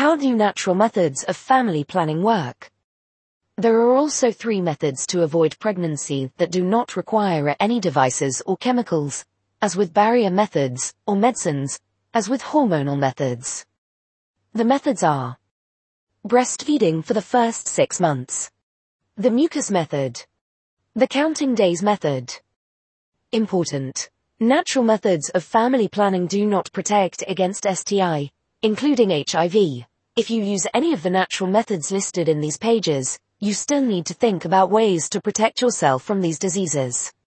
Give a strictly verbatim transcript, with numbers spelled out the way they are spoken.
How do natural methods of family planning work? There are also three methods to avoid pregnancy that do not require any devices or chemicals, as with barrier methods, or medicines, as with hormonal methods. The methods are breastfeeding for the first six months, the mucus method, the counting days method. Important. Natural methods of family planning do not protect against S T I, including H I V. If you use any of the natural methods listed in these pages, you still need to think about ways to protect yourself from these diseases.